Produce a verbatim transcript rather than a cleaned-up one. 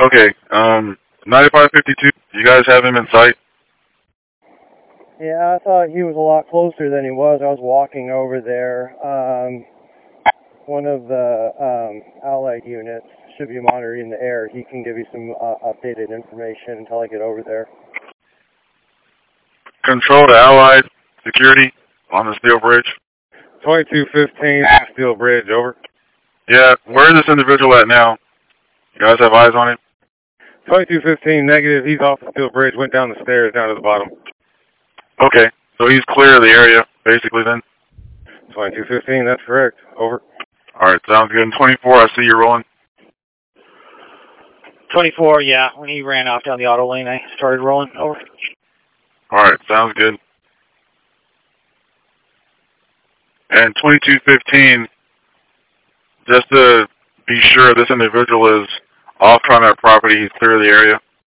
Okay, um, ninety-five fifty-two, you guys have him in sight? Yeah, I thought he was a lot closer than he was. I was walking over there. Um, one of the um, Allied units should be monitoring the air. He can give you some uh, updated information until I get over there. Control to Allied security on the steel bridge. twenty-two fifteen, steel bridge, over. Yeah, where is this individual at now? You guys have eyes on him? twenty-two fifteen, negative. He's off the steel bridge, went down the stairs, down to the bottom. Okay, so he's clear of the area, basically, then? twenty-two fifteen, that's correct. Over. All right, sounds good. And twenty-four, I see you rolling. twenty-four, yeah. When he ran off down the auto lane, I started rolling. Over. All right, sounds good. And twenty-two fifteen, just to be sure this individual is off on that property, he's clear of the area.